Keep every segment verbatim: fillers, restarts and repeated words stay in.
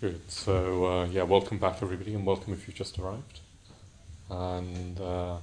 Good. So, uh, yeah, welcome back, everybody, and welcome if you've just arrived. And, uh,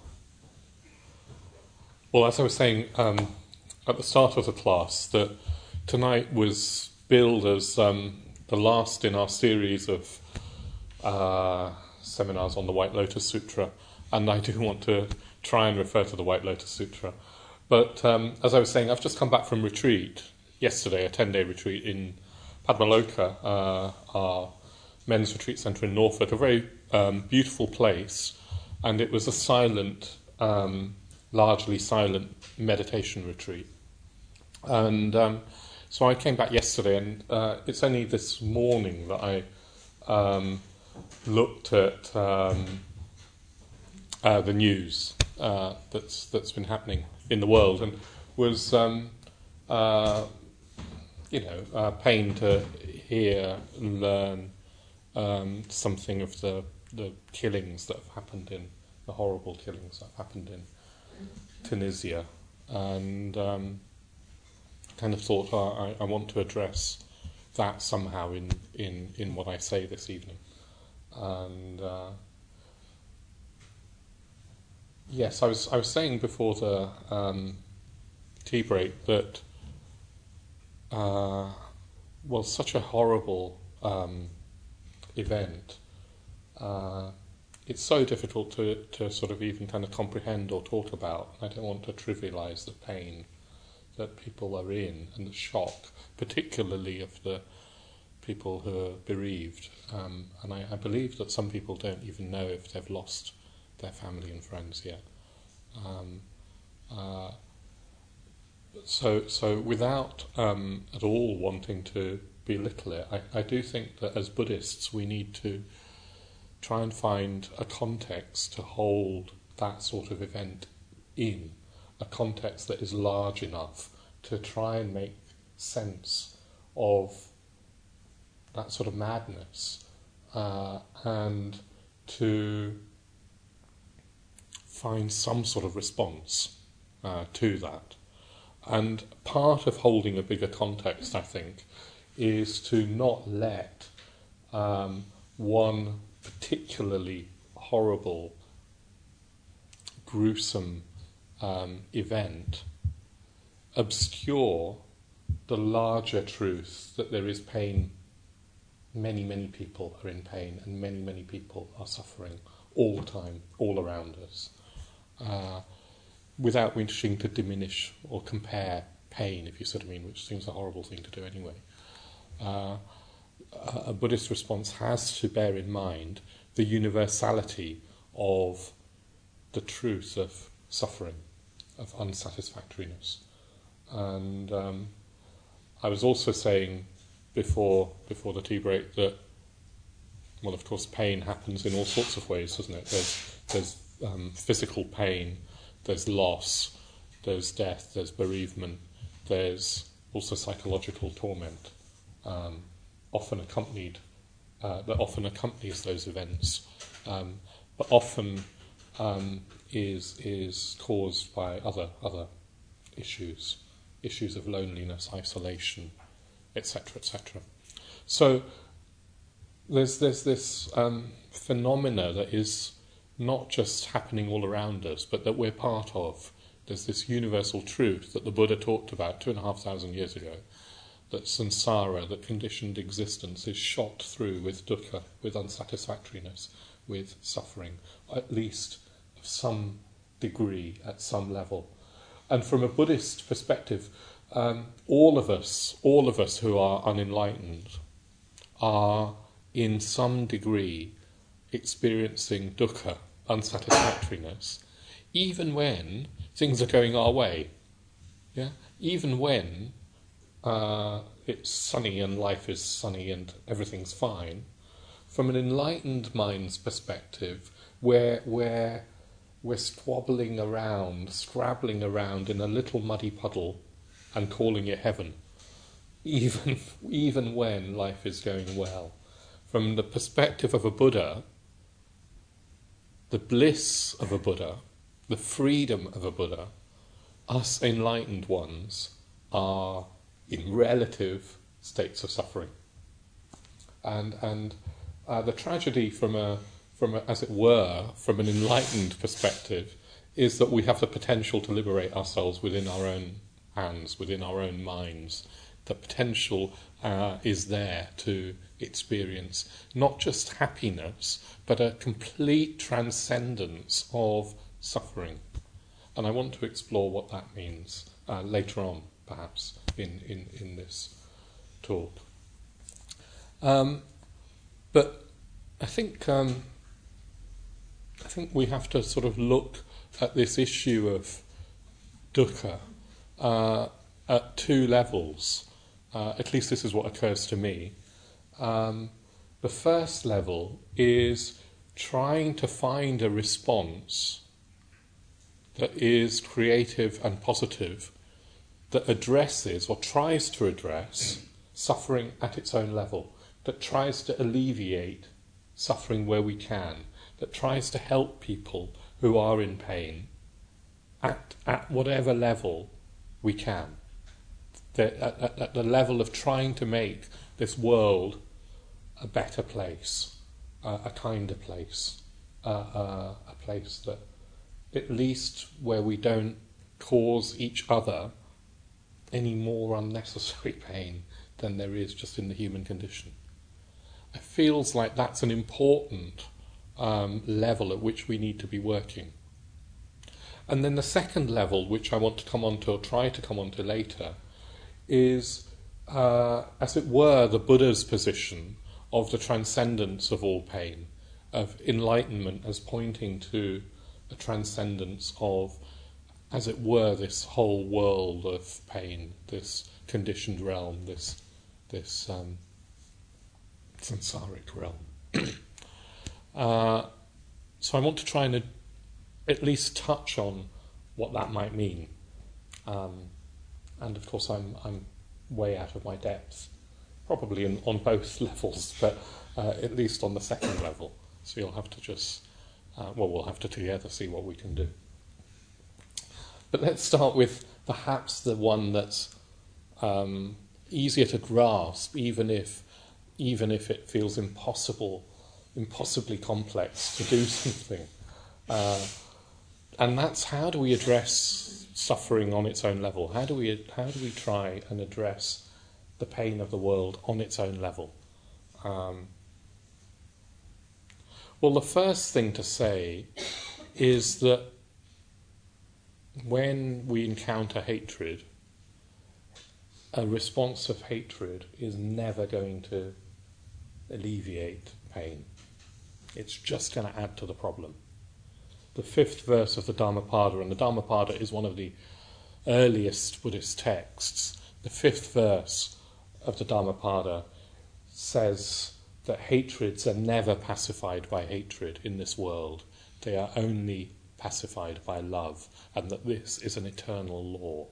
well, as I was saying um, at the start of the class, that tonight was billed as um, the last in our series of uh, seminars on the White Lotus Sutra, and I do want to try and refer to the White Lotus Sutra. But um, as I was saying, I've just come back from retreat yesterday, a ten-day retreat in Padmaloka, uh, our men's retreat centre in Norfolk, a very um, beautiful place, and it was a silent, um, largely silent meditation retreat. And um, so I came back yesterday, and uh, it's only this morning that I um, looked at um, uh, the news uh, that's that's been happening in the world, and was um, uh, you know uh, pained to hear and learn um, something of the the killings that have happened in the horrible killings that have happened in Tunisia, and um, kind of thought oh, I, I want to address that somehow in, in, in what I say this evening. And uh, yes, I was I was saying before the um, tea break that uh, well, such a horrible um, event. Uh, it's so difficult to to sort of even kind of comprehend or talk about. I don't want to trivialise the pain that people are in and the shock, particularly of the people who are bereaved. Um, and I, I believe that some people don't even know if they've lost their family and friends yet. Um, uh, so, so without um, at all wanting to belittle it, I, I do think that as Buddhists we need to try and find a context to hold that sort of event in, a context that is large enough to try and make sense of that sort of madness, uh, and to find some sort of response uh, to that. And part of holding a bigger context, I think, is to not let um, one particularly horrible, gruesome um, event obscure the larger truth that there is pain. Many, many people are in pain, and many, many people are suffering all the time, all around us, uh, without wishing to diminish or compare pain, if you sort of mean, which seems a horrible thing to do anyway. Uh, a Buddhist response has to bear in mind the universality of the truth of suffering, of unsatisfactoriness. And um, I was also saying before before the tea break that, well, of course, pain happens in all sorts of ways, doesn't it? There's there's um, physical pain, there's loss, there's death, there's bereavement, there's also psychological torment, um, often accompanied, uh, that often accompanies those events, um, but often um, is is caused by other other issues, issues of loneliness, isolation, et cetera, et cetera. So there's there's this um, phenomena that is not just happening all around us, but that we're part of. There's this universal truth that the Buddha talked about two and a half thousand years ago, that samsara, that conditioned existence, is shot through with dukkha, with unsatisfactoriness, with suffering, at least of some degree, at some level. And from a Buddhist perspective, um, all of us, all of us who are unenlightened, are in some degree experiencing dukkha, unsatisfactoriness, even when things are going our way. Yeah, even when uh, it's sunny and life is sunny and everything's fine. From an enlightened mind's perspective, where where we're squabbling around, scrabbling around in a little muddy puddle and calling it heaven, even even when life is going well. From the perspective of a Buddha, the bliss of a Buddha, the freedom of a Buddha, us enlightened ones are in relative states of suffering. and and uh, the tragedy from a from a, as it were, from an enlightened perspective, is that we have the potential to liberate ourselves within our own hands, within our own minds. The potential uh, is there to experience not just happiness, but a complete transcendence of suffering. And I want to explore what that means uh, later on, perhaps, in, in, in this talk. Um, but I think um, I think we have to sort of look at this issue of dukkha uh, at two levels. Uh, at least this is what occurs to me. Um, the first level is trying to find a response that is creative and positive, that addresses or tries to address suffering at its own level, that tries to alleviate suffering where we can, that tries to help people who are in pain at, at whatever level we can. The, at, at the level of trying to make this world a better place, uh, a kinder place, uh, uh, a place that, at least where we don't cause each other any more unnecessary pain than there is just in the human condition. It feels like that's an important um, level at which we need to be working. And then the second level, which I want to come on to, or try to come on to later, is, uh, as it were, the Buddha's position of the transcendence of all pain, of enlightenment as pointing to the transcendence of, as it were, this whole world of pain, this conditioned realm, this this um, samsaric realm. uh, so I want to try and ad- at least touch on what that might mean. Um, and of course I'm I'm way out of my depth, probably in, on both levels, but uh, at least on the second level. So you'll have to just, uh, well, we'll have to together see what we can do. But let's start with perhaps the one that's um, easier to grasp, even if even if it feels impossible, impossibly complex to do something. Uh, and that's, how do we address suffering on its own level? How do we how do we try and address the pain of the world on its own level? Um, well, the first thing to say is that when we encounter hatred, a response of hatred is never going to alleviate pain. It's just going to add to the problem. The fifth verse of the Dhammapada, and the Dhammapada is one of the earliest Buddhist texts, the fifth verse of the Dhammapada says that hatreds are never pacified by hatred in this world. They are only pacified by love, and that this is an eternal law.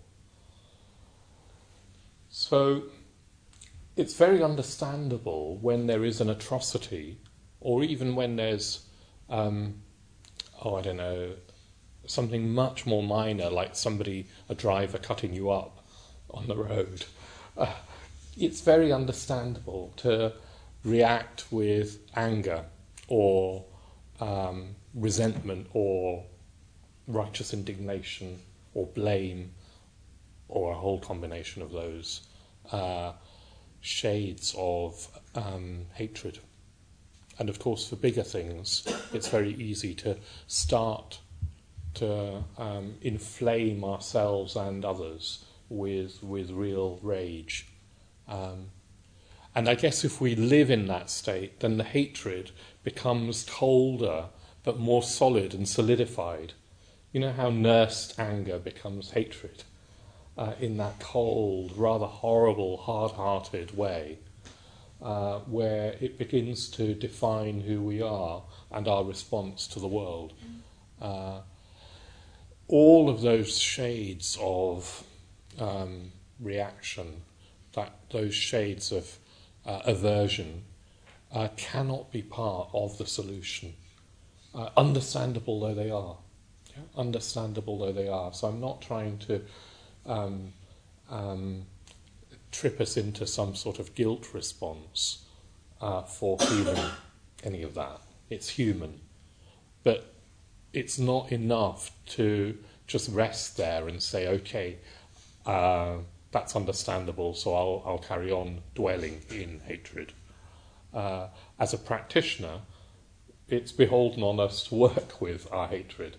So it's very understandable when there is an atrocity, or even when there's, um, oh, I don't know, something much more minor, like somebody, a driver cutting you up on the road. Uh, it's very understandable to react with anger or um, resentment or righteous indignation or blame, or a whole combination of those uh, shades of um, hatred. And of course, for bigger things, it's very easy to start to um, inflame ourselves and others with with real rage. Um, and I guess if we live in that state, then the hatred becomes colder but more solid and solidified. You know how nursed anger becomes hatred? Uh, in that cold, rather horrible, hard-hearted way, uh, where it begins to define who we are and our response to the world. Uh, all of those shades of um, reaction, that those shades of uh, aversion, uh, cannot be part of the solution, uh, understandable though they are. Yeah? Understandable though they are. So I'm not trying to Um, um, trip us into some sort of guilt response uh, for feeling any of that. It's human. But it's not enough to just rest there and say, okay, uh, that's understandable, so I'll, I'll carry on dwelling in hatred. Uh, as a practitioner, it's beholden on us to work with our hatred.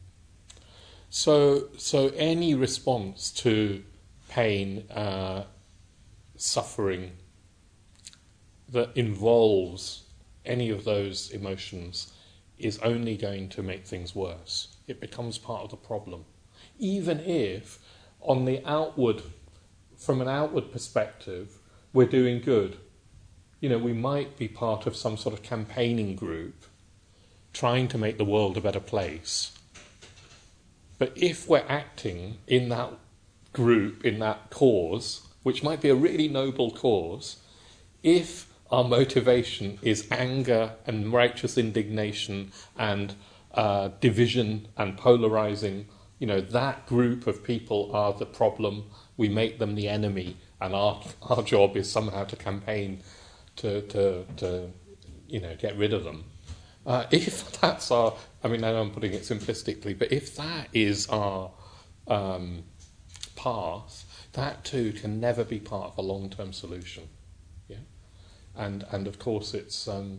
So, so any response to pain, uh, suffering that involves any of those emotions is only going to make things worse. It becomes part of the problem. Even if, on the outward, from an outward perspective, we're doing good. You know, we might be part of some sort of campaigning group trying to make the world a better place. But if we're acting in that group, in that cause, which might be a really noble cause, if our motivation is anger and righteous indignation and uh, division and polarizing, you know, that group of people are the problem. We make them the enemy, and our our job is somehow to campaign to to, to you know get rid of them. Uh, if that's our, I mean, I know I'm putting it simplistically, but if that is our um, path, that too can never be part of a long-term solution. Yeah. And and of course, it's um,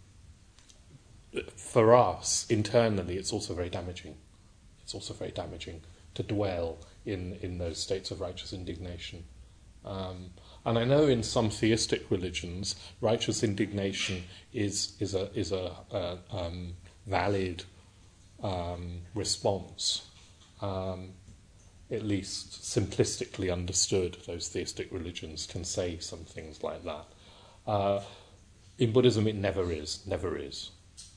for us internally. It's also very damaging. It's also very damaging to dwell in, in those states of righteous indignation. Um, and I know in some theistic religions, righteous indignation is is a is a, a um, valid um, response. Um, at least simplistically understood, those theistic religions can say some things like that. Uh, in Buddhism, it never is, never is.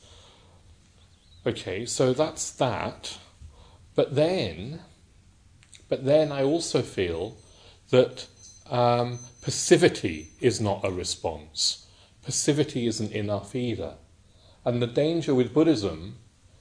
Okay, so that's that. But then, but then I also feel that um, passivity is not a response. Passivity isn't enough either. And the danger with Buddhism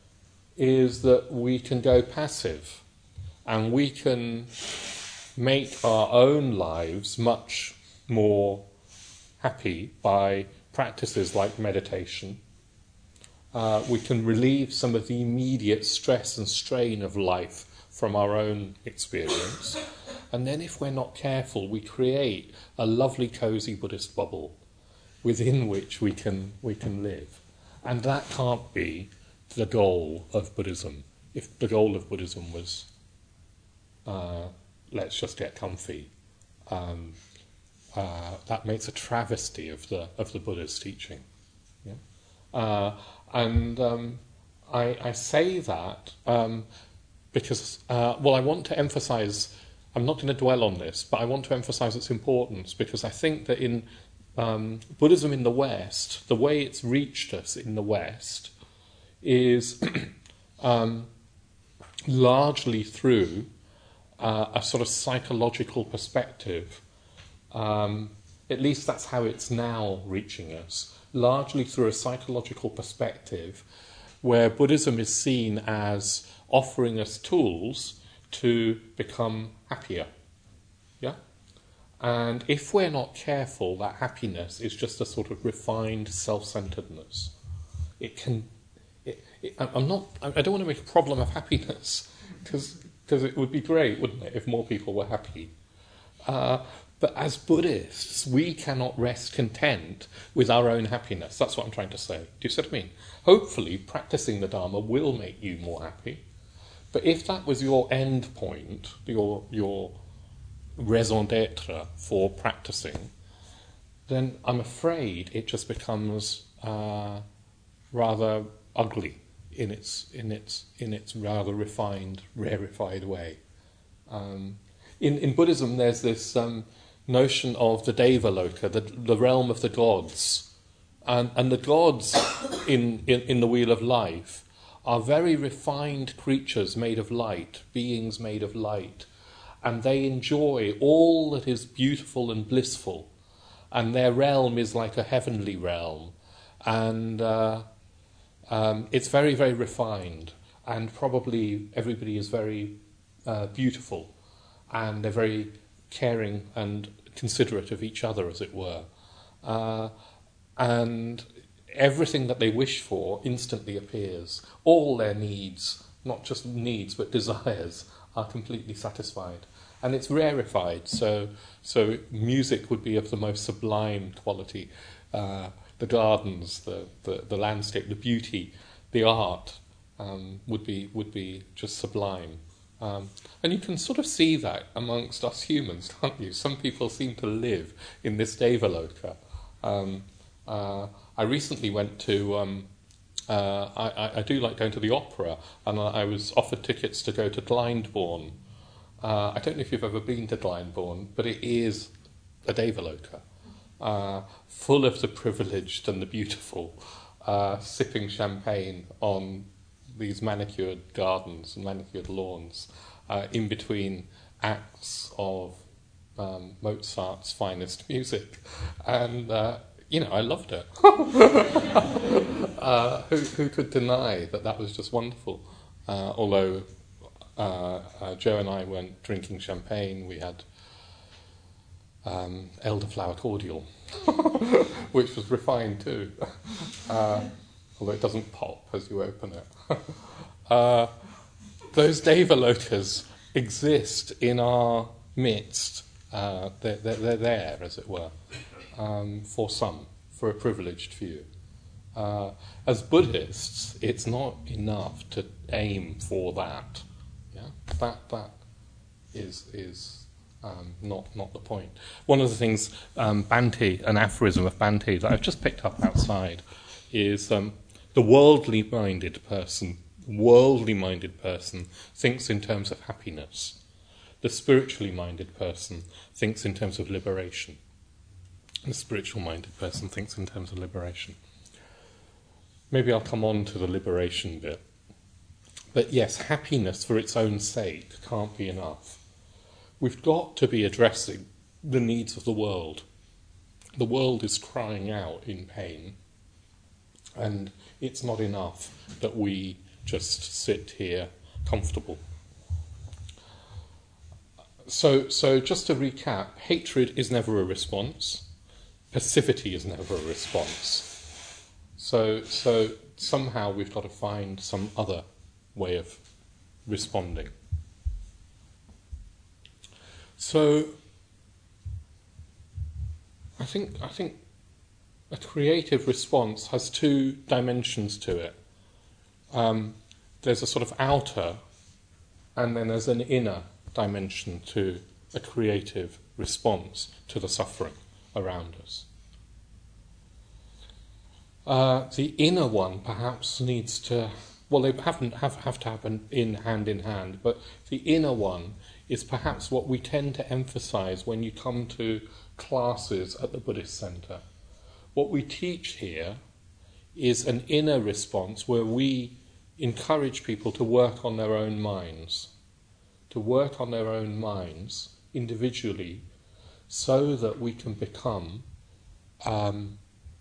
is that we can go passive and we can make our own lives much more happy by practices like meditation. Uh, we can relieve some of the immediate stress and strain of life from our own experience. And then if we're not careful, we create a lovely, cosy Buddhist bubble within which we can we can live. And that can't be the goal of Buddhism. If the goal of Buddhism was, uh, let's just get comfy, um, uh, that makes a travesty of the of the Buddha's teaching. Yeah? Uh, and um, I, I say that um, because, uh, well, I want to emphasize, I'm not going to dwell on this, but I want to emphasize its importance, because I think that in um, Buddhism in the West, the way it's reached us in the West is um, largely through uh, a sort of psychological perspective. Um, at least that's how it's now reaching us, largely through a psychological perspective where Buddhism is seen as offering us tools to become happier. Yeah? And if we're not careful, that happiness is just a sort of refined self-centeredness. It can... It, it, I'm not... I don't want to make a problem of happiness, because it would be great, wouldn't it, if more people were happy. Uh, but as Buddhists, we cannot rest content with our own happiness. That's what I'm trying to say. Do you see what I mean? Hopefully, practicing the Dharma will make you more happy. But if that was your end point, your your raison d'être for practicing, then I'm afraid it just becomes uh, rather ugly in its in its in its rather refined, rarefied way. Um, in in Buddhism, there's this um, notion of the Devaloka, the the realm of the gods, and and the gods in in, in the wheel of life are very refined creatures made of light, beings made of light, and they enjoy all that is beautiful and blissful, and their realm is like a heavenly realm, and uh, um, it's very, very refined, and probably everybody is very uh, beautiful, and they're very caring and considerate of each other, as it were. Uh, and everything that they wish for instantly appears. All their needs, not just needs but desires, are completely satisfied. And it's rarefied, so so music would be of the most sublime quality. Uh, the gardens, the, the, the landscape, the beauty, the art um, would be would be just sublime. Um, and you can sort of see that amongst us humans, can't you? Some people seem to live in this Devaloka. Um, uh, I recently went to... Um, uh, I, I do like going to the opera, and I, I was offered tickets to go to Glyndebourne. Uh, I don't know if you've ever been to Glyndebourne, but it is a Devaloka, uh, full of the privileged and the beautiful, uh, sipping champagne on these manicured gardens and manicured lawns, uh, in between acts of um, Mozart's finest music. And, uh, you know, I loved it. uh, who, who could deny that that was just wonderful? Uh, although... Uh, uh, Joe and I weren't drinking champagne, we had um, elderflower cordial, which was refined too, uh, although it doesn't pop as you open it. uh, those Devalokas exist in our midst. Uh, they're, they're, they're there, as it were, um, for some, for a privileged few. Uh, as Buddhists, it's not enough to aim for that. That that is is um, not not the point. One of the things um, Bhante, an aphorism of Bhante that I've just picked up outside, is um, the worldly-minded person. Worldly-minded person thinks in terms of happiness. The spiritually-minded person thinks in terms of liberation. The spiritual-minded person thinks in terms of liberation. Maybe I'll come on to the liberation bit. But yes, happiness for its own sake can't be enough. We've got to be addressing the needs of the world. The world is crying out in pain, and it's not enough that we just sit here comfortable. So, so just to recap, hatred is never a response. Passivity is never a response. So, so somehow we've got to find some other way of responding. So I think I think a creative response has two dimensions to it. Um, there's a sort of outer, and then there's an inner dimension to a creative response to the suffering around us. Uh, the inner one perhaps needs to Well, they haven't have, have to happen in hand in hand, but the inner one is perhaps what we tend to emphasize when you come to classes at the Buddhist Center. What we teach here is an inner response where we encourage people to work on their own minds, to work on their own minds individually, so that we can become, um,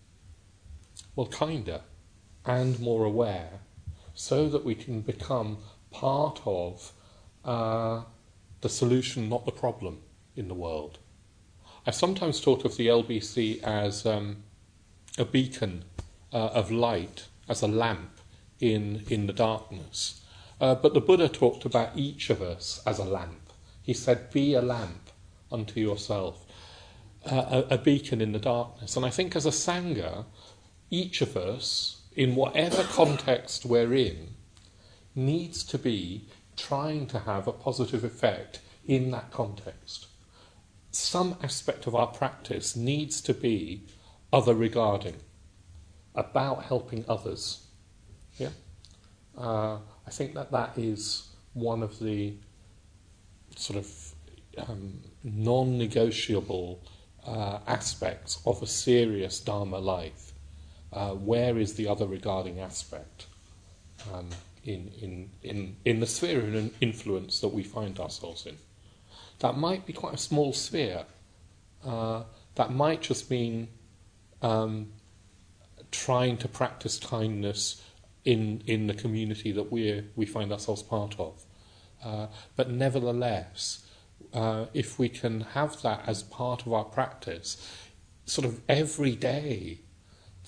well, kinder and more aware, so that we can become part of uh, the solution, not the problem, in the world. I've sometimes thought of the L B C as um, a beacon uh, of light, as a lamp in, in the darkness. Uh, but the Buddha talked about each of us as a lamp. He said, be a lamp unto yourself, uh, a, a beacon in the darkness. And I think as a Sangha, each of us, in whatever context we're in, needs to be trying to have a positive effect in that context. Some aspect of our practice needs to be other regarding, about helping others. Yeah, uh, I think that that is one of the sort of um, non-negotiable uh, aspects of a serious Dharma life. Uh, where is the other regarding aspect um, in, in, in, in the sphere of influence that we find ourselves in? That might be quite a small sphere. Uh, that might just mean um, trying to practice kindness in, in the community that we we find ourselves part of. Uh, but nevertheless, uh, if we can have that as part of our practice, sort of every day,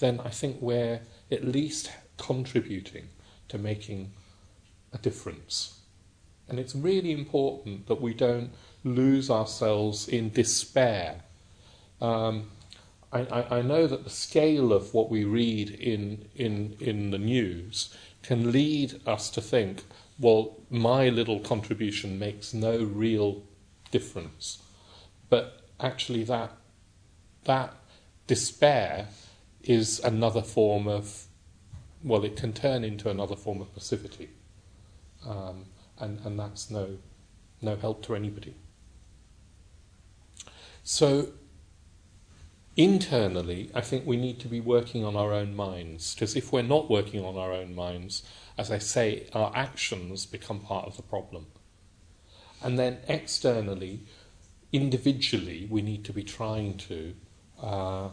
then I think we're at least contributing to making a difference. And it's really important that we don't lose ourselves in despair. Um, I, I, I know that the scale of what we read in, in, in the news can lead us to think, well, my little contribution makes no real difference. But actually that that despair is another form of, well, it can turn into another form of passivity. Um, and, and that's no no help to anybody. So internally, I think we need to be working on our own minds, because if we're not working on our own minds, as I say, our actions become part of the problem. And then externally, individually, we need to be trying to uh,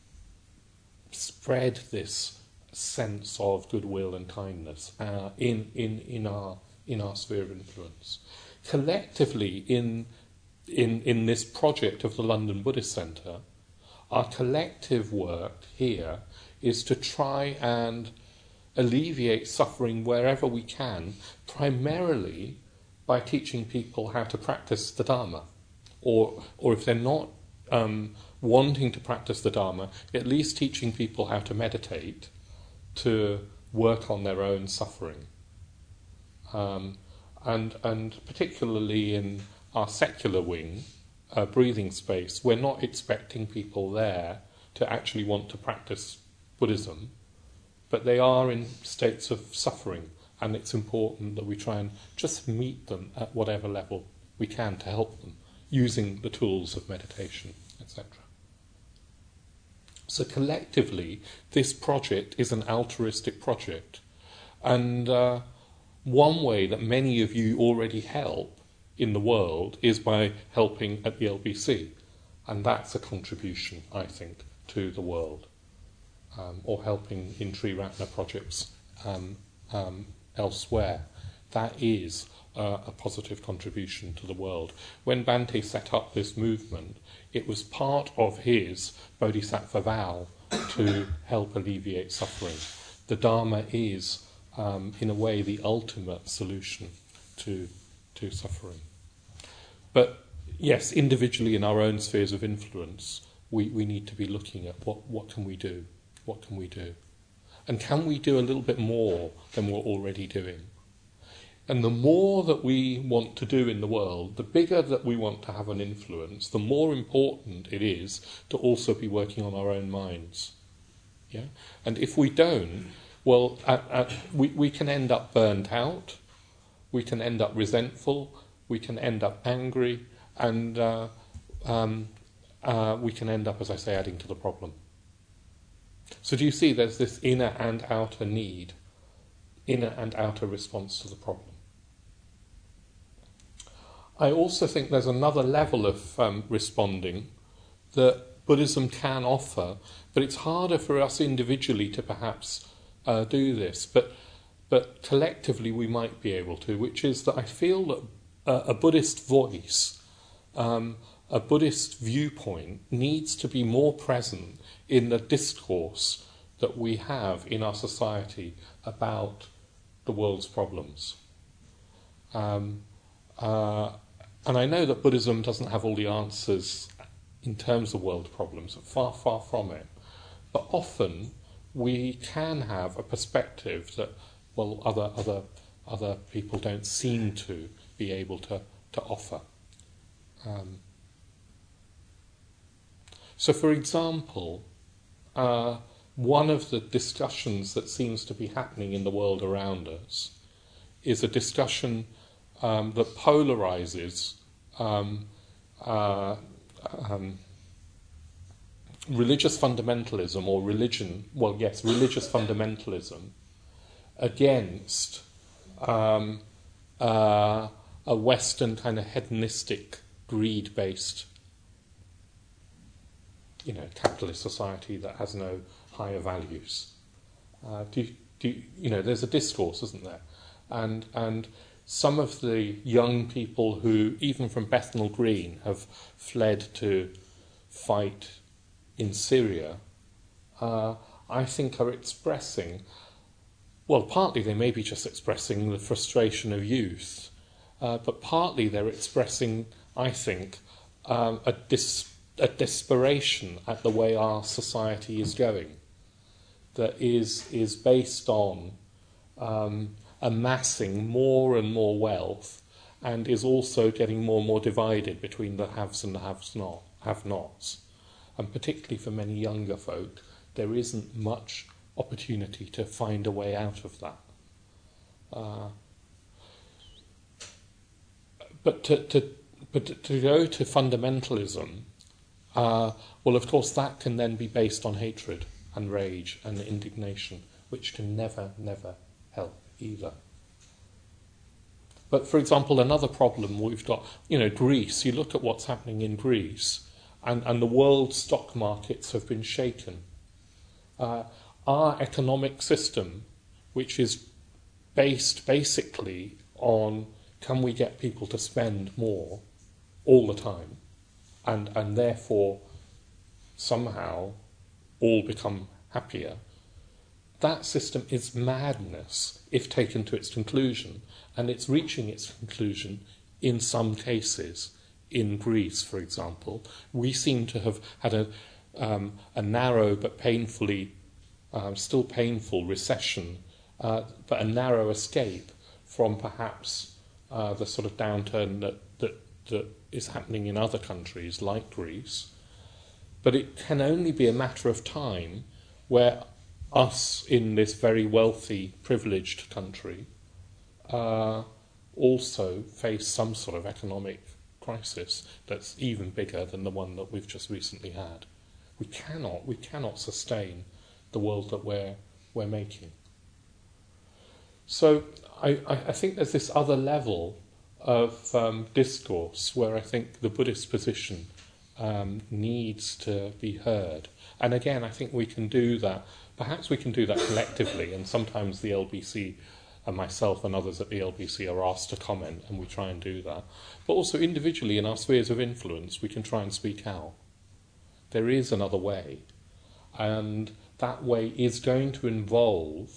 spread this sense of goodwill and kindness uh, in, in, in our in our sphere of influence. Collectively, in in in this project of the London Buddhist Centre, our collective work here is to try and alleviate suffering wherever we can, primarily by teaching people how to practice the Dharma. Or, or if they're not um, wanting to practice the Dharma, at least teaching people how to meditate, to work on their own suffering. Um, and, and particularly in our secular wing, uh, breathing space, we're not expecting people there to actually want to practice Buddhism, but they are in states of suffering, and it's important that we try and just meet them at whatever level we can to help them, using the tools of meditation, et cetera. So collectively, this project is an altruistic project. And uh, one way that many of you already help in the world is by helping at the L B C. And that's a contribution, I think, to the world. Um, or helping in Triratna projects um, um, elsewhere. That is uh, a positive contribution to the world. When Bhante set up this movement, it was part of his bodhisattva vow to help alleviate suffering. The Dharma is, um, in a way, the ultimate solution to, to suffering. But yes, individually in our own spheres of influence, we, we need to be looking at what, what can we do? What can we do? And can we do a little bit more than we're already doing? And the more that we want to do in the world, the bigger that we want to have an influence, the more important it is to also be working on our own minds. Yeah? And if we don't, well, at, at, we, we can end up burnt out, we can end up resentful, we can end up angry, and uh, um, uh, we can end up, as I say, adding to the problem. So do you see there's this inner and outer need, inner and outer response to the problem? I also think there's another level of um, responding that Buddhism can offer, but it's harder for us individually to perhaps uh, do this, but but collectively we might be able to, which is that I feel that uh, a Buddhist voice, um, a Buddhist viewpoint needs to be more present in the discourse that we have in our society about the world's problems. Um, uh, and I know that Buddhism doesn't have all the answers in terms of world problems, far, far from it. But often we can have a perspective that, well, other other other people don't seem to be able to, to offer. Um, so, for example, uh, one of the discussions that seems to be happening in the world around us is a discussion um, that polarizes um, uh, um, religious fundamentalism or religion, well, yes, religious fundamentalism against um, uh, a Western kind of hedonistic, greed-based, you know, capitalist society that has no higher values. Uh, do, do you know? There's a discourse, isn't there? And and some of the young people who, even from Bethnal Green, have fled to fight in Syria, uh, I think are expressing, well, partly they may be just expressing the frustration of youth, uh, but partly they're expressing, I think, um, a, dis- a desperation at the way our society is going, that is is based on um, amassing more and more wealth, and is also getting more and more divided between the haves and the haves not have-nots, and particularly for many younger folk, there isn't much opportunity to find a way out of that. Uh, but to, to but to go to fundamentalism, uh, well, of course, that can then be based on hatred and rage and indignation, which can never, never help either. But, for example, another problem we've got, you know, Greece. You look at what's happening in Greece, and, and the world stock markets have been shaken. Uh, our economic system, which is based basically on can we get people to spend more all the time, and, and therefore somehow all become happier, that system is madness if taken to its conclusion, and it's reaching its conclusion in some cases. In Greece, for example, we seem to have had a, um, a narrow but painfully, uh, still painful recession, uh, but a narrow escape from perhaps uh, the sort of downturn that, that, that is happening in other countries like Greece. But it can only be a matter of time where us in this very wealthy, privileged country uh, also face some sort of economic crisis that's even bigger than the one that we've just recently had. We cannot, we cannot sustain the world that we're we're making. So I, I think there's this other level of um, discourse where I think the Buddhist position um, needs to be heard. And again, I think we can do that. Perhaps we can do that collectively, and sometimes the L B C and myself and others at the L B C are asked to comment, and we try and do that. But also individually in our spheres of influence, we can try and speak out. There is another way, and that way is going to involve,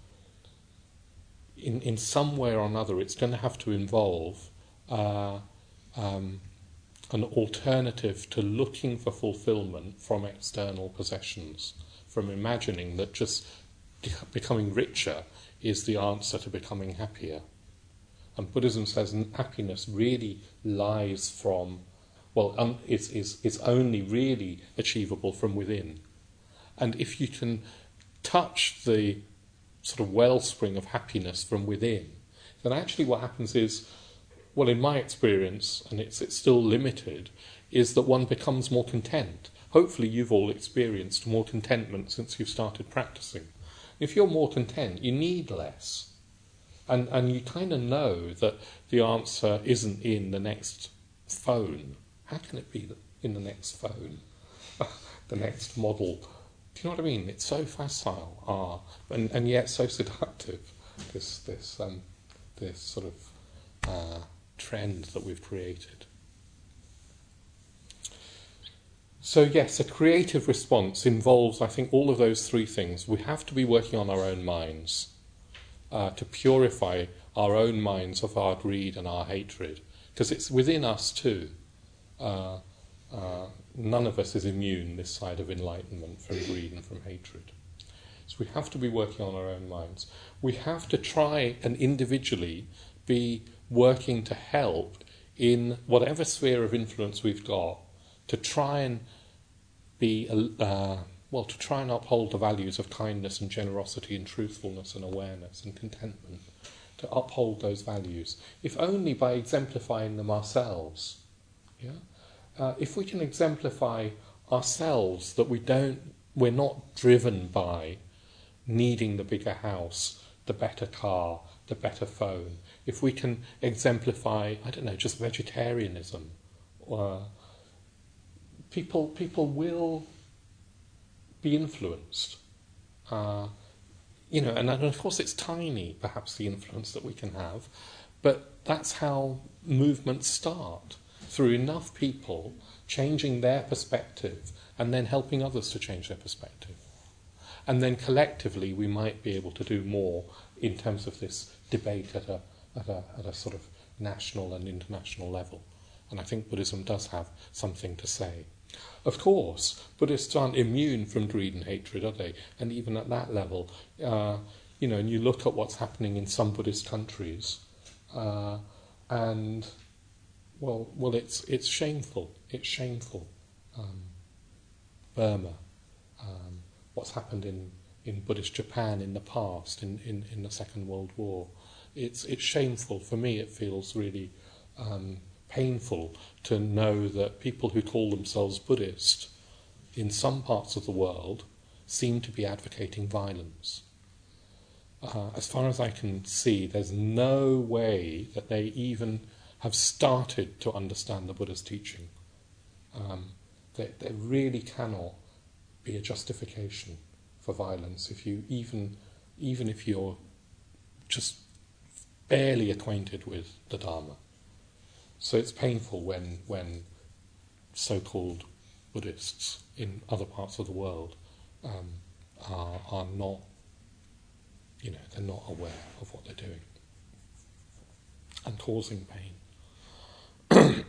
in, in some way or another, it's going to have to involve uh, um, an alternative to looking for fulfillment from external possessions, from imagining that just becoming richer is the answer to becoming happier. And Buddhism says happiness really lies from, well, um, is, is, is only really achievable from within. And if you can touch the sort of wellspring of happiness from within, then actually what happens is, well, in my experience, and it's, it's still limited, is that one becomes more content. Hopefully you've all experienced more contentment since you've started practicing. If you're more content, you need less. And and you kind of know that the answer isn't in the next phone. How can it be in the next phone? The next model? Do you know what I mean? It's so facile, ah, and, and yet so seductive, this, this, um, this sort of uh, trend that we've created. So yes, a creative response involves, I think, all of those three things. We have to be working on our own minds uh, to purify our own minds of our greed and our hatred, because it's within us too. Uh, uh, none of us is immune this side of enlightenment from greed and from hatred. So we have to be working on our own minds. We have to try and individually be working to help in whatever sphere of influence we've got, to try and be, uh, well, to try and uphold the values of kindness and generosity and truthfulness and awareness and contentment, to uphold those values, if only by exemplifying them ourselves. Yeah, uh, if we can exemplify ourselves that we don't, we're not driven by needing the bigger house, the better car, the better phone. If we can exemplify, I don't know, just vegetarianism, or People, people will be influenced, uh, you know, and, and of course it's tiny, perhaps, the influence that we can have, but that's how movements start, through enough people changing their perspective and then helping others to change their perspective. and then collectively we might be able to do more in terms of this debate at a at a at a sort of national and international level. And I think Buddhism does have something to say. Of course, Buddhists aren't immune from greed and hatred, are they? And even at that level, uh, you know, and you look at what's happening in some Buddhist countries, uh, and well, well, it's it's shameful. It's shameful. Um, Burma, um, what's happened in, in Buddhist Japan in the past, in, in, in the Second World War. It's it's shameful. For me, it feels really um, painful to know that people who call themselves Buddhist in some parts of the world seem to be advocating violence. Uh, as far as I can see, there's no way that they even have started to understand the Buddha's teaching. Um, there, there really cannot be a justification for violence if you even, even if you're just barely acquainted with the Dharma. So it's painful when when so-called Buddhists in other parts of the world um, are are not, you know, they're not aware of what they're doing and causing pain.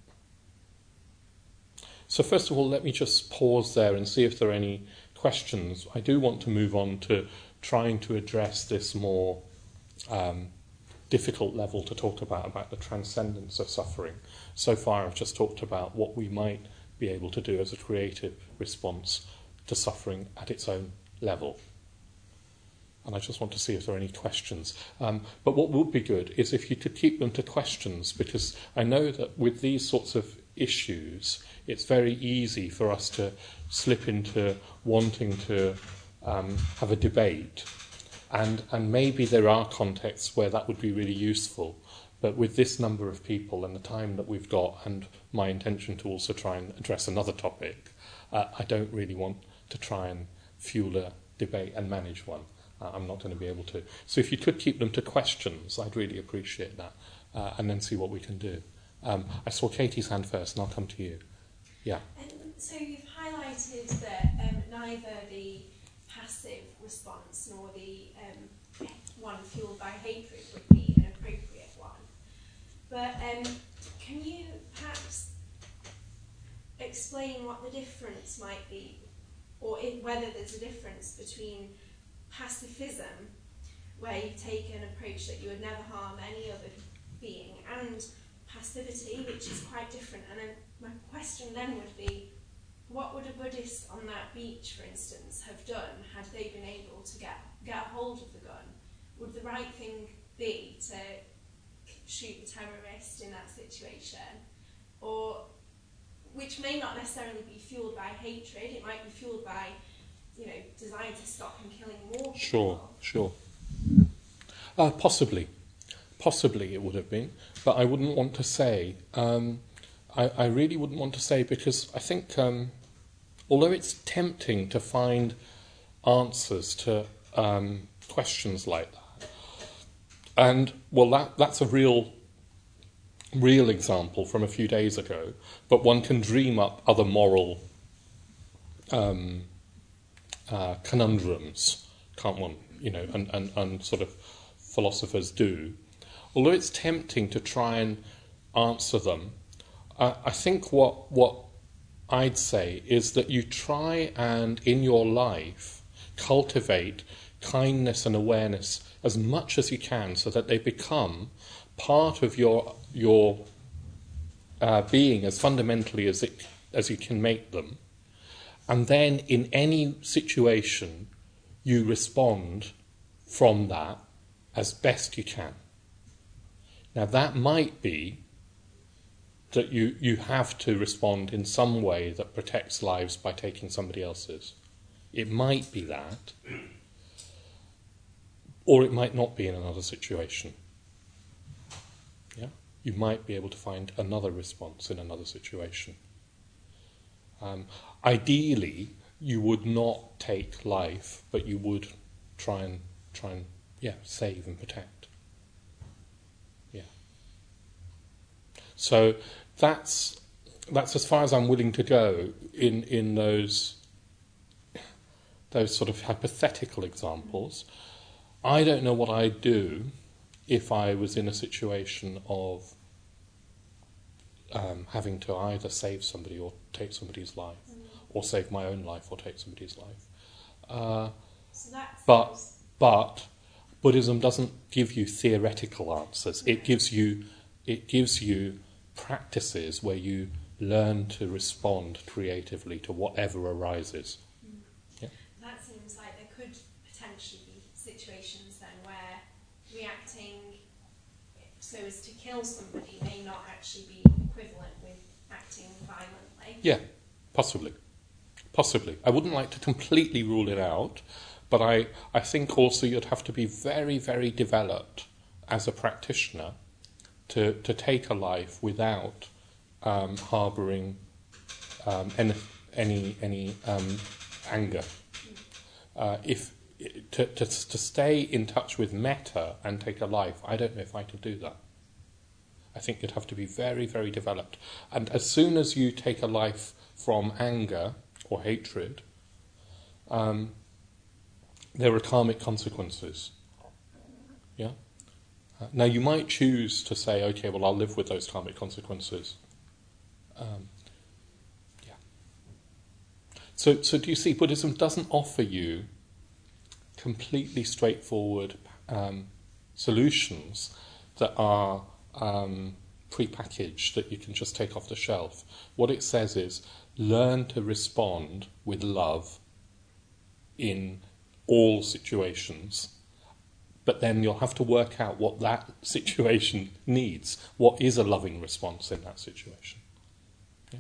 So first of all, let me just pause there and see if there are any questions. I do want to move on to trying to address this more um, difficult level to talk about, about the transcendence of suffering. So far I've just talked about what we might be able to do as a creative response to suffering at its own level. And I just want to see if there are any questions. Um, but what would be good is if you could keep them to questions, because I know that with these sorts of issues, it's very easy for us to slip into wanting to um, have a debate. And, and maybe there are contexts where that would be really useful. But with this number of people and the time that we've got, and my intention to also try and address another topic, uh, I don't really want to try and fuel a debate and manage one. Uh, I'm not going to be able to. So if you could keep them to questions, I'd really appreciate that, uh, and then see what we can do. Um, I saw Katie's hand first, and I'll come to you. Yeah. Um, so you've highlighted that um, neither the passive response nor the um, one fueled by hatred would be an appropriate one. But um, can you perhaps explain what the difference might be, or if, whether there's a difference between pacifism, where you take an approach that you would never harm any other being, and passivity, which is quite different? And then my question then would be, what would a Buddhist on that beach, for instance, have done had they been able to get, get a hold of the gun? Would the right thing be to shoot the terrorist in that situation? Or, which may not necessarily be fueled by hatred, it might be fueled by, you know, desire to stop him killing more people. Sure, sure. Uh, possibly. Possibly it would have been, but I wouldn't want to say. Um, I, I really wouldn't want to say, because I think, um, although it's tempting to find answers to um, questions like that, and, well, that that's a real, real example from a few days ago, but one can dream up other moral um, uh, conundrums, can't one? You know, and, and, and sort of philosophers do. Although it's tempting to try and answer them, uh, I think what what I'd say is that you try and, in your life, cultivate kindness and awareness as much as you can, so that they become part of your your uh, being as fundamentally as it as you can make them. And then, in any situation, you respond from that as best you can. Now, that might be that you, you have to respond in some way that protects lives by taking somebody else's. It might be that, or it might not be in another situation. Yeah? You might be able to find another response in another situation. Um, ideally, you would not take life, but you would try and try and yeah save and protect. So that's that's as far as I'm willing to go in in those those sort of hypothetical examples. I don't know what I'd do if I was in a situation of um, having to either save somebody or take somebody's life, mm. or save my own life or take somebody's life. Uh, so that's but but Buddhism doesn't give you theoretical answers. Okay. It gives you it gives you practices where you learn to respond creatively to whatever arises. Mm. Yeah? That seems like there could potentially be situations then where reacting so as to kill somebody may not actually be equivalent with acting violently. Yeah, possibly. Possibly. I wouldn't like to completely rule it out, but I, I think also you'd have to be very, very developed as a practitioner to, to take a life without um, harbouring um, any any, any um, anger. Uh, if to, to to stay in touch with metta and take a life, I don't know if I could do that. I think you'd have to be very, very developed. And as soon as you take a life from anger or hatred, um, there are karmic consequences. Yeah. Uh, now you might choose to say, okay, well, I'll live with those karmic consequences. Um, yeah. So, so do you see? Buddhism doesn't offer you completely straightforward um, solutions that are um, pre-packaged that you can just take off the shelf. What it says is, learn to respond with love in all situations, but then you'll have to work out what that situation needs. What is a loving response in that situation? Yeah.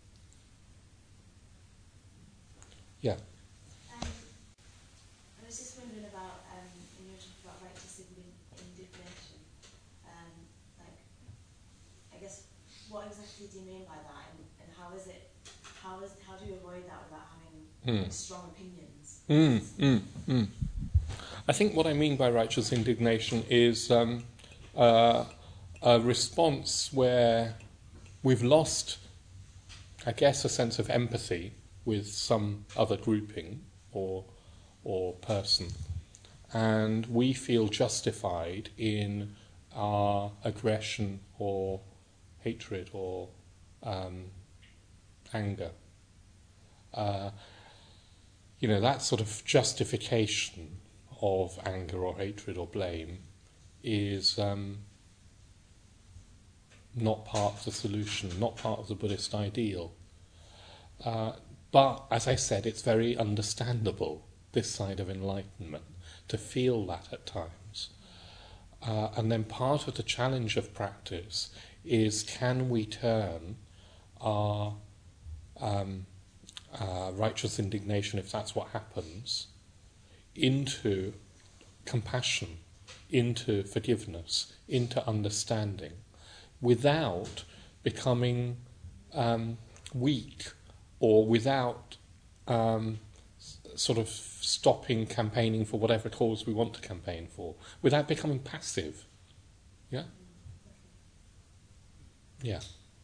Yeah. Um, I was just wondering about, um, when you were talking about righteous indignation, um, like, I guess, what exactly do you mean by that, and, and how is it, how is how do you avoid that without having mm. like, strong opinions? Mm, mm, mm. I think what I mean by righteous indignation is um, uh, a response where we've lost, I guess, a sense of empathy with some other grouping or or person, and we feel justified in our aggression or hatred or um, anger. Uh, you know, that sort of justification of anger or hatred or blame is um, not part of the solution, not part of the Buddhist ideal. Uh, but, as I said, it's very understandable, this side of enlightenment, to feel that at times. Uh, and then part of the challenge of practice is, can we turn our um, uh, righteous indignation, if that's what happens, into compassion, into forgiveness, into understanding, without becoming um, weak or without um, s- sort of stopping campaigning for whatever cause we want to campaign for, without becoming passive. Yeah? Yeah.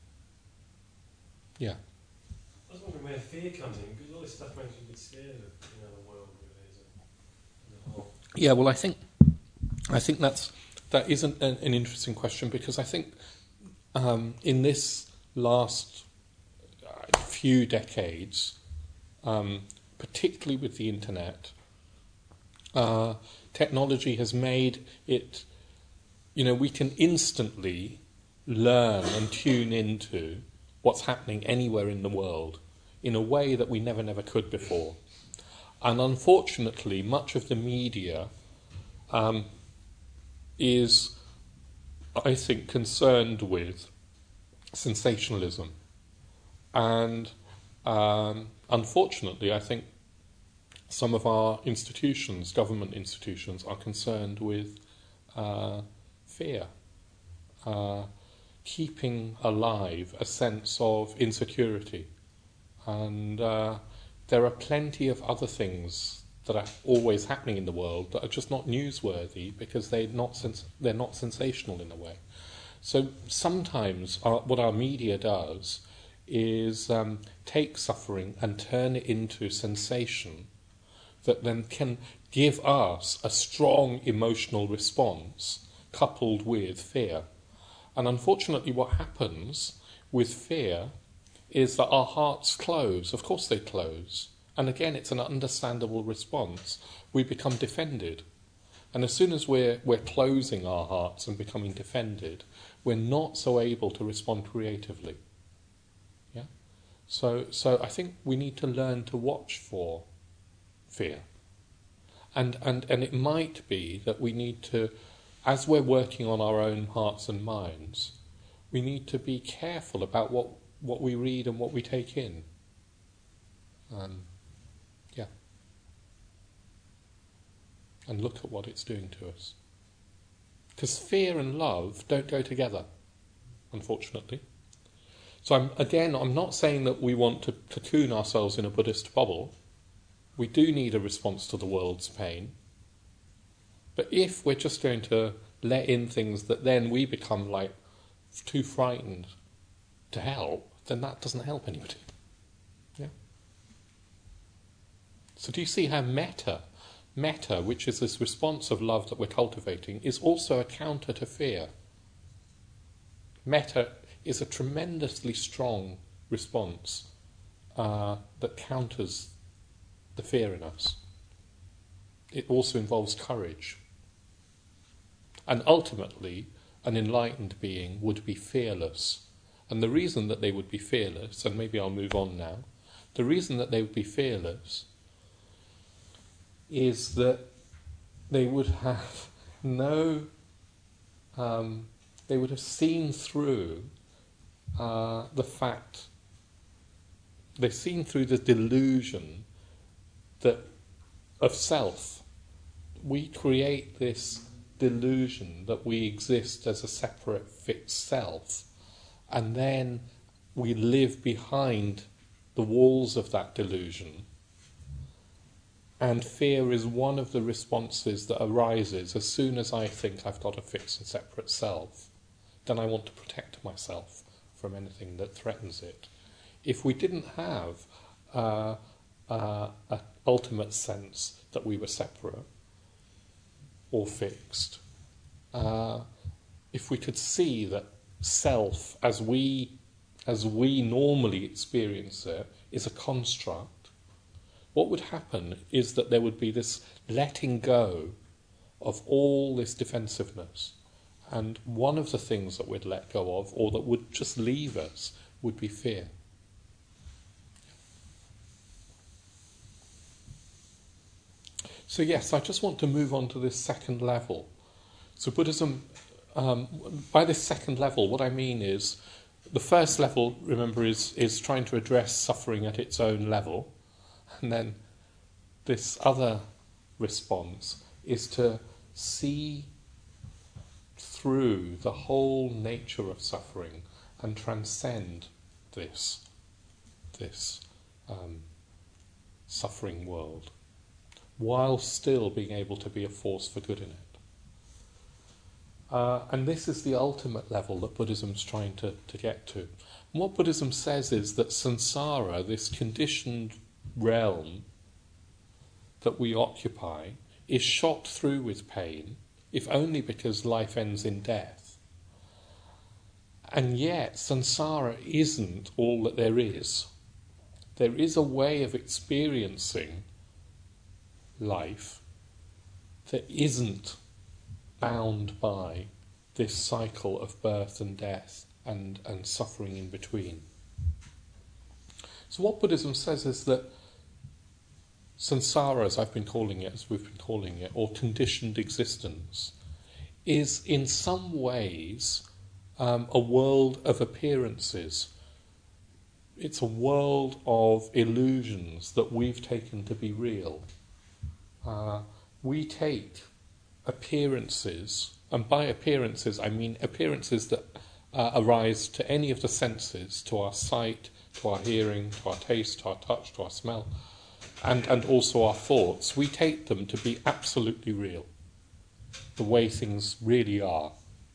Yeah. I was wondering where fear comes in, because all this stuff makes you a bit scared of, you know, the world really is a, the whole. Yeah, well, I think I think that's that is an, an, an interesting question, because I think um, in this last uh, few decades, um, particularly with the internet, uh, technology has made it, you know, we can instantly learn and tune into what's happening anywhere in the world in a way that we never, never could before. And unfortunately, much of the media um, is, I think, concerned with sensationalism. And um, unfortunately, I think some of our institutions, government institutions, are concerned with uh, fear. Uh, keeping alive a sense of insecurity. And uh, there are plenty of other things that are always happening in the world that are just not newsworthy because they're not sens- they're not sensational in a way. So sometimes our, what our media does is um, take suffering and turn it into sensation that then can give us a strong emotional response coupled with fear. And unfortunately what happens with fear is that our hearts close. Of course they close. And again, it's an understandable response. We become defended. And as soon as we're, we're closing our hearts and becoming defended, we're not so able to respond creatively. Yeah? So, so I think we need to learn to watch for fear. And, and, and it might be that we need to, as we're working on our own hearts and minds, we need to be careful about what, what we read and what we take in. Um, yeah. And look at what it's doing to us. Because fear and love don't go together, unfortunately. So I'm, again, I'm not saying that we want to cocoon ourselves in a Buddhist bubble. We do need a response to the world's pain. But if we're just going to let in things that then we become like too frightened to help, then that doesn't help anybody. Yeah. So do you see how metta, metta, which is this response of love that we're cultivating, is also a counter to fear? Metta is a tremendously strong response uh, that counters the fear in us. It also involves courage. And ultimately, an enlightened being would be fearless. And the reason that they would be fearless, and maybe I'll move on now, the reason that they would be fearless is that they would have no, um, they would have seen through uh, the fact, they've seen through the delusion that of self. We create this delusion that we exist as a separate fixed self, and then we live behind the walls of that delusion. And fear is one of the responses that arises as soon as I think I've got a fixed and separate self. Then I want to protect myself from anything that threatens it. If we didn't have uh, uh, an ultimate sense that we were separate or fixed, uh, if we could see that self, as we as we normally experience it, is a construct, what would happen is that there would be this letting go of all this defensiveness. And one of the things that we'd let go of, or that would just leave us, would be fear. So yes, I just want to move on to this second level. So Buddhism, um, by this second level, what I mean is, the first level, remember, is, is trying to address suffering at its own level. And then this other response is to see through the whole nature of suffering and transcend this, this um, suffering world, while still being able to be a force for good in it. Uh, and this is the ultimate level that Buddhism's trying to, to get to. And what Buddhism says is that samsara, this conditioned realm that we occupy, is shot through with pain, if only because life ends in death. And yet samsara isn't all that there is. There is a way of experiencing life that isn't bound by this cycle of birth and death and, and suffering in between. So what Buddhism says is that samsara, as I've been calling it, as we've been calling it, or conditioned existence, is in some ways um, a world of appearances. It's a world of illusions that we've taken to be real. Uh, we take appearances, and by appearances I mean appearances that uh, arise to any of the senses, to our sight, to our hearing, to our taste, to our touch, to our smell, and, and also our thoughts. We take them to be absolutely real, the way things really are.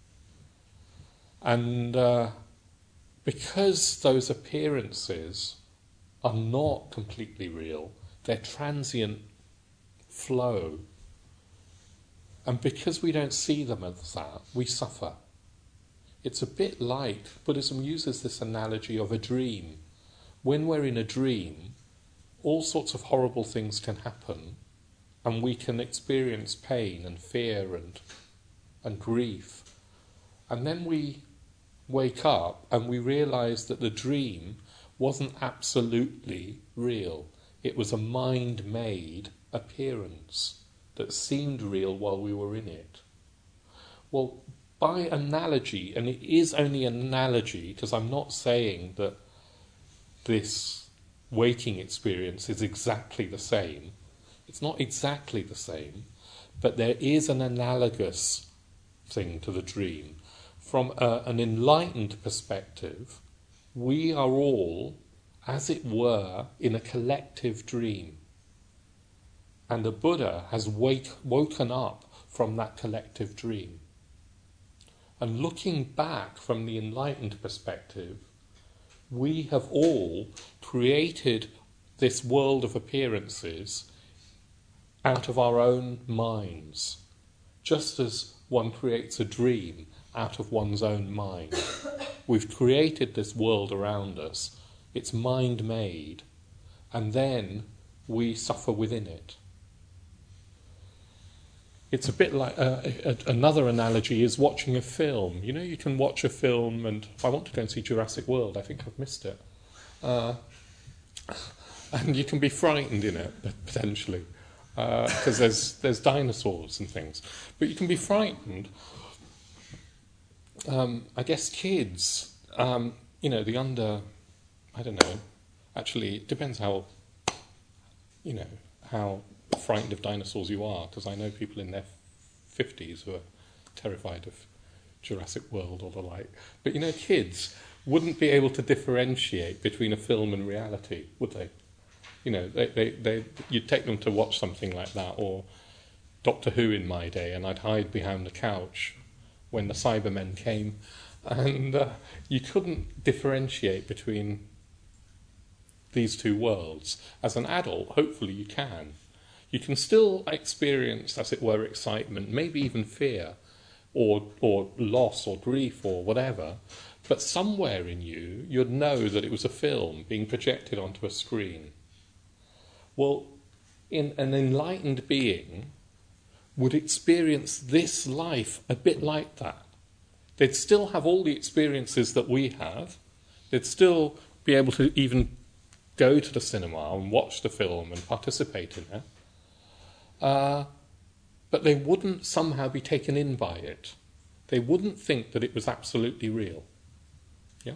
And uh, because those appearances are not completely real, they're transient flow. And because we don't see them as that, we suffer. It's a bit like, Buddhism uses this analogy of a dream. When we're in a dream, all sorts of horrible things can happen, and we can experience pain and fear and and grief. And then we wake up and we realise that the dream wasn't absolutely real. It was a mind-made appearance that seemed real while we were in it. Well, by analogy, and it is only an analogy, because I'm not saying that this waking experience is exactly the same. It's not exactly the same, but there is an analogous thing to the dream. From a, an enlightened perspective, we are all, as it were, in a collective dream. And the Buddha has wake, woken up from that collective dream. And looking back from the enlightened perspective, we have all created this world of appearances out of our own minds, just as one creates a dream out of one's own mind. We've created this world around us. It's mind-made, and then we suffer within it. It's a bit like uh, a, another analogy is watching a film. You know, you can watch a film, and if I want to go and see Jurassic World, I think I've missed it. Uh, and you can be frightened in it, potentially, because uh, there's there's dinosaurs and things. But you can be frightened. Um, I guess kids, um, you know, the under, I don't know, actually, it depends how, you know, how frightened of dinosaurs you are, because I know people in their fifties who are terrified of Jurassic World or the like. But, you know, kids wouldn't be able to differentiate between a film and reality, would they? You know, they, they, they, you'd take them to watch something like that, or Doctor Who in my day, and I'd hide behind the couch when the Cybermen came, and uh, you couldn't differentiate between these two worlds. As an adult, hopefully you can. You can still experience, as it were, excitement, maybe even fear, or or loss or grief or whatever, but somewhere in you, you'd know that it was a film being projected onto a screen. Well, in an enlightened being would experience this life a bit like that. They'd still have all the experiences that we have. They'd still be able to even go to the cinema and watch the film and participate in it. Uh, but they wouldn't somehow be taken in by it. They wouldn't think that it was absolutely real. Yeah?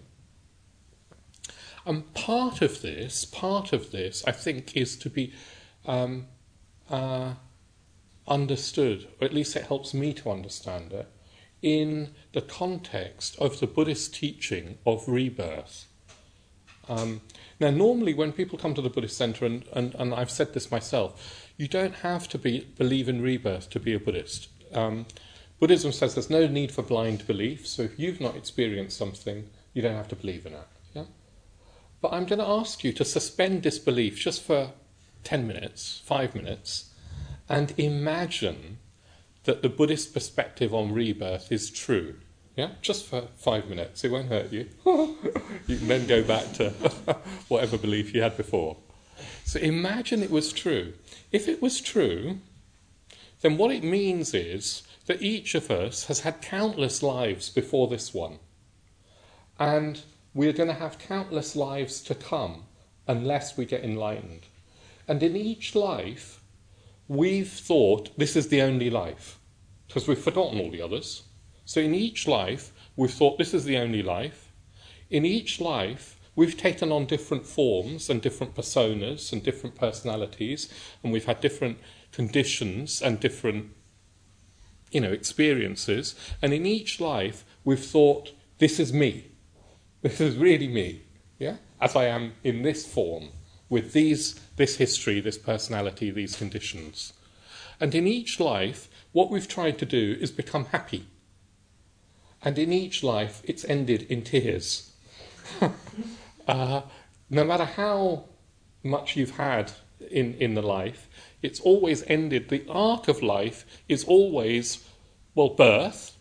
And part of this, part of this, I think, is to be um, uh, understood, or at least it helps me to understand it, in the context of the Buddhist teaching of rebirth. Um, now, normally when people come to the Buddhist Centre, and, and, and I've said this myself, you don't have to be, believe in rebirth to be a Buddhist. Um, Buddhism says there's no need for blind belief, so if you've not experienced something, you don't have to believe in it. Yeah? But I'm going to ask you to suspend disbelief just for ten minutes, five minutes, and imagine that the Buddhist perspective on rebirth is true. Yeah, just for five minutes. It won't hurt you. You can then go back to whatever belief you had before. So imagine it was true. If it was true, then what it means is that each of us has had countless lives before this one. And we're going to have countless lives to come unless we get enlightened. And in each life, we've thought this is the only life, because we've forgotten all the others. So in each life, we've thought this is the only life. In each life, we've taken on different forms and different personas and different personalities, and we've had different conditions and different, you know, experiences. And in each life, we've thought, this is me. This is really me, yeah? As I am in this form, with these, this history, this personality, these conditions. And in each life, what we've tried to do is become happy. And in each life, it's ended in tears. uh, no matter how much you've had in, in the life. It's always ended. The arc of life is always, well, birth,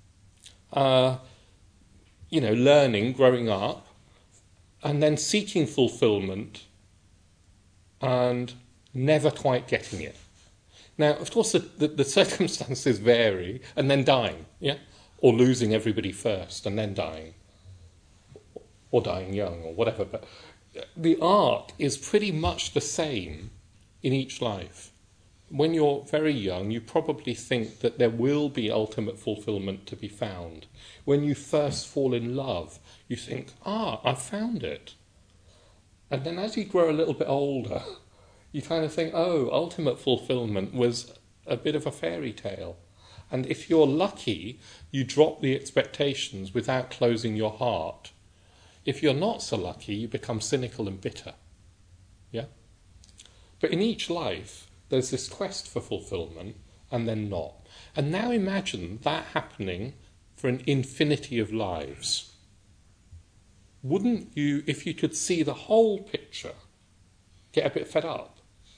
uh, you know, learning, growing up, and then seeking fulfillment and never quite getting it. Now, of course, the, the, the circumstances vary, and then dying, yeah? Or losing everybody first and then dying. Or dying young, or whatever. But the arc is pretty much the same in each life. When you're very young, you probably think that there will be ultimate fulfillment to be found. When you first fall in love, you think, ah, I found it. And then as you grow a little bit older, you kind of think, oh, ultimate fulfillment was a bit of a fairy tale. And if you're lucky, you drop the expectations without closing your heart. If you're not so lucky, you become cynical and bitter. Yeah? But in each life, there's this quest for fulfillment, and then not. And now imagine that happening for an infinity of lives. Wouldn't you, if you could see the whole picture, get a bit fed up?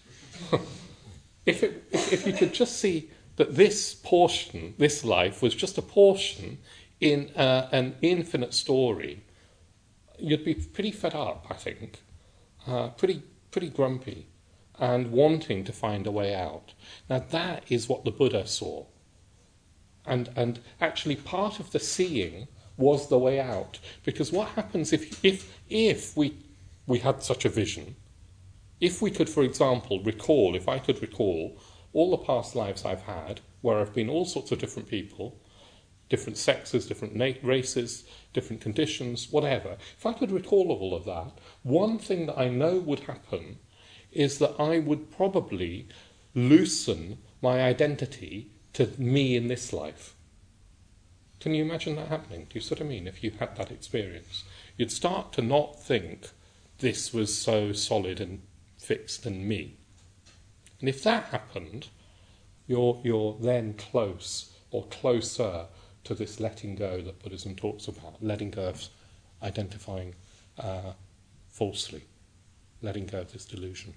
if, it, if, if you could just see that this portion, this life, was just a portion in uh, an infinite story, you'd be pretty fed up, I think, uh, pretty pretty grumpy, and wanting to find a way out. Now that is what the Buddha saw. And and actually part of the seeing was the way out. Because what happens if if if we we had such a vision, if we could, for example, recall, if I could recall all the past lives I've had, where I've been all sorts of different people, different sexes, different na- races, different conditions, whatever. If I could recall all of that, one thing that I know would happen is that I would probably loosen my identity to me in this life. Can you imagine that happening? Do you see what I mean? If you had that experience, you'd start to not think this was so solid and fixed and me. And if that happened, you're you're then close or closer to this letting go that Buddhism talks about, letting go of identifying uh, falsely, letting go of this delusion.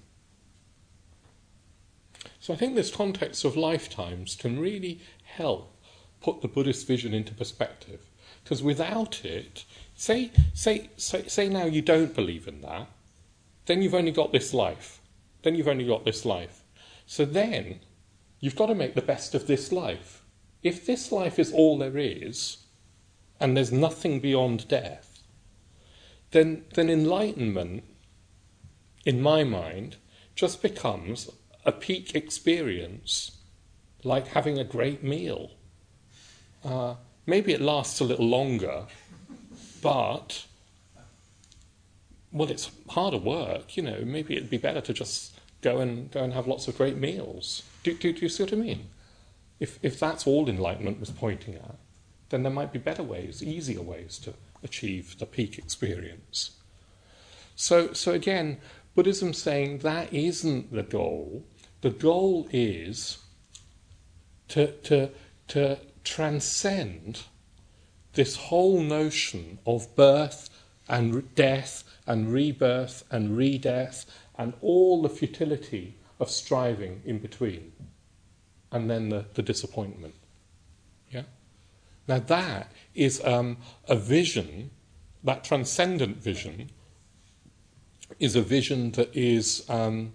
So I think this context of lifetimes can really help put the Buddhist vision into perspective. Because without it, say, say, say, say now you don't believe in that, then you've only got this life. Then you've only got this life. So then you've got to make the best of this life. If this life is all there is, and there's nothing beyond death, then, then enlightenment, in my mind, just becomes a peak experience, like having a great meal. Uh, maybe it lasts a little longer, but, well, it's harder work, you know. Maybe it'd be better to just go and go and have lots of great meals. Do, do, do you see what I mean? If if that's all enlightenment was pointing at, then there might be better ways, easier ways to achieve the peak experience. So so again, Buddhism saying that isn't the goal. The goal is to to to transcend this whole notion of birth and death and rebirth and re-death and all the futility of striving in between. And then the, the disappointment. Yeah? Now that is um, a vision, that transcendent vision, is a vision that is, um,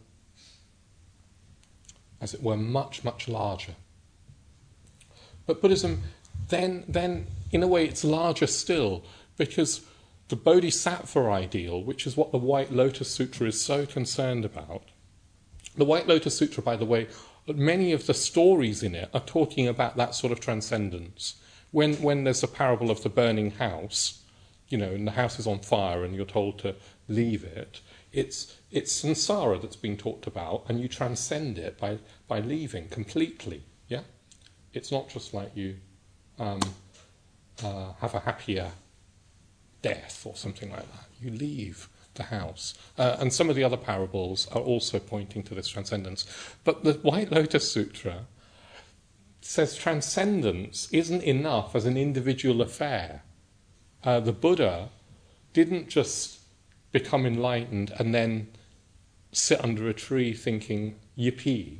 as it were, much, much larger. But Buddhism, then, then, in a way, it's larger still, because the Bodhisattva ideal, which is what the White Lotus Sutra is so concerned about. The White Lotus Sutra, by the way, many of the stories in it are talking about that sort of transcendence. When when there's a parable of the burning house, you know, and the house is on fire and you're told to leave it, it's it's samsara that's being talked about, and you transcend it by, by leaving completely, yeah? It's not just like you um, uh, have a happier death or something like that. You leave the house. Uh, and some of the other parables are also pointing to this transcendence. But the White Lotus Sutra says transcendence isn't enough as an individual affair. Uh, the Buddha didn't just become enlightened and then sit under a tree thinking, yippee.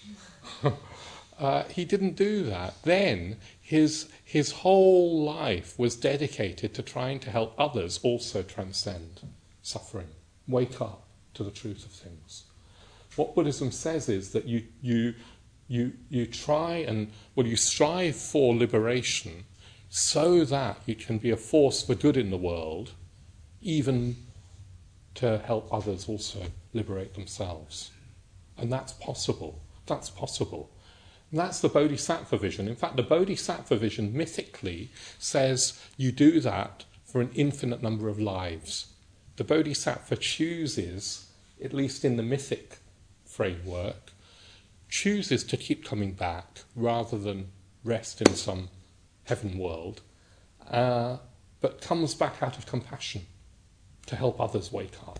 uh, he didn't do that. Then his, his whole life was dedicated to trying to help others also transcend suffering, wake up to the truth of things. What Buddhism says is that you, you, you, you try and, well, you strive for liberation so that you can be a force for good in the world, even to help others also liberate themselves. And that's possible. That's possible. And that's the Bodhisattva vision. In fact, the Bodhisattva vision mythically says you do that for an infinite number of lives. The Bodhisattva chooses, at least in the mythic framework, chooses to keep coming back rather than rest in some heaven world, uh, but comes back out of compassion to help others wake up.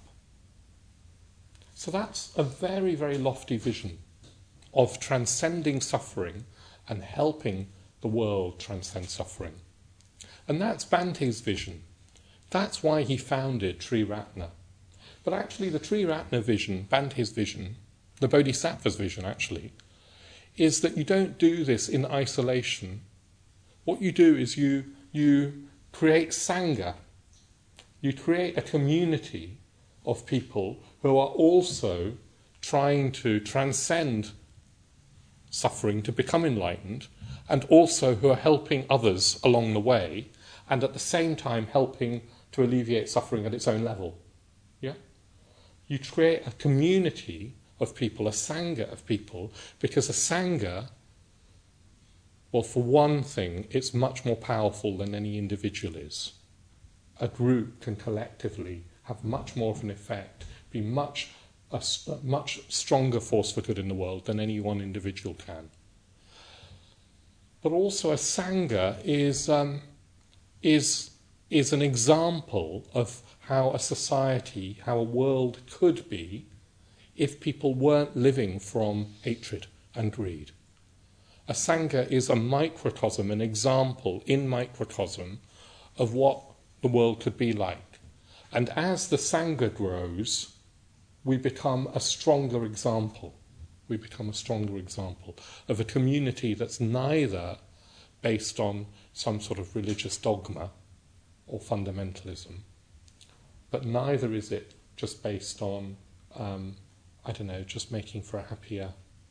So that's a very, very lofty vision of transcending suffering and helping the world transcend suffering. And that's Bante's vision. That's why he founded Triratna. But actually the Triratna vision, Bante's vision, the Bodhisattva's vision actually, is that you don't do this in isolation. What you do is you, you create Sangha. You create a community of people who are also trying to transcend suffering to become enlightened, and also who are helping others along the way, and at the same time helping to alleviate suffering at its own level. Yeah? You create a community of people, a Sangha of people, because a Sangha, well, for one thing, it's much more powerful than any individual is. A group can collectively have much more of an effect, be much a, a much stronger force for good in the world than any one individual can. But also a Sangha is um, is is an example of how a society, how a world could be if people weren't living from hatred and greed. A Sangha is a microcosm, an example in microcosm of what the world could be like. And as the Sangha grows, we become a stronger example. We become a stronger example of a community that's neither based on some sort of religious dogma or fundamentalism, but neither is it just based on, um, I don't know, just making for a happier,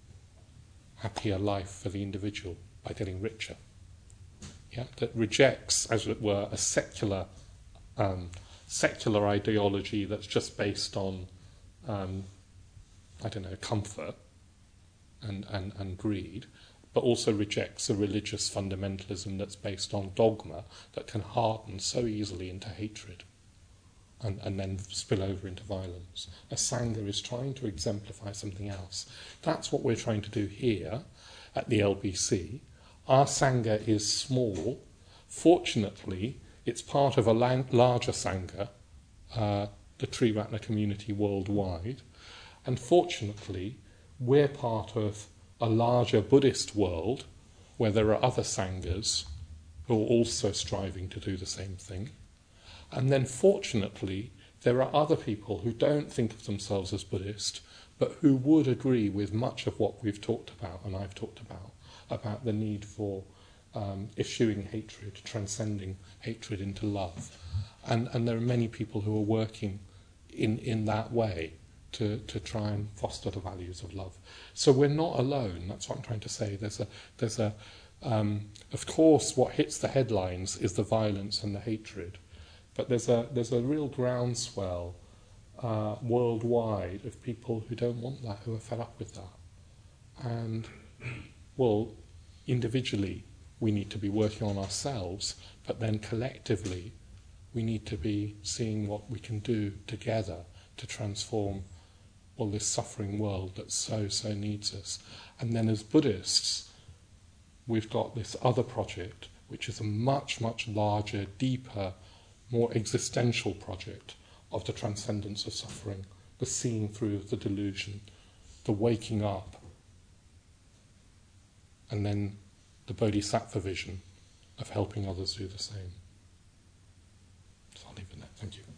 happier life for the individual by getting richer. Yeah, that rejects, as it were, a secular Um, secular ideology that's just based on, um, I don't know, comfort and, and, and greed, but also rejects a religious fundamentalism that's based on dogma that can harden so easily into hatred and, and then spill over into violence. A Sangha is trying to exemplify something else. That's what we're trying to do here at the L B C. Our Sangha is small. Fortunately, it's part of a larger Sangha, uh, the Triratna community worldwide, and fortunately we're part of a larger Buddhist world where there are other Sanghas who are also striving to do the same thing. And then fortunately there are other people who don't think of themselves as Buddhist, but who would agree with much of what we've talked about and I've talked about, about the need for Um, eschewing hatred, transcending hatred into love. And, and there are many people who are working in, in that way to, to try and foster the values of love. So we're not alone, that's what I'm trying to say. There's a, there's a um, of course what hits the headlines is the violence and the hatred, but there's a, there's a real groundswell uh, worldwide of people who don't want that, who are fed up with that. And, well, individually, we need to be working on ourselves, but then collectively we need to be seeing what we can do together to transform, well, this suffering world that so, so needs us. And then as Buddhists, we've got this other project, which is a much, much larger, deeper, more existential project of the transcendence of suffering, the seeing through of the delusion, the waking up, and then the Bodhisattva vision of helping others do the same. So I'll leave it there. Thank you.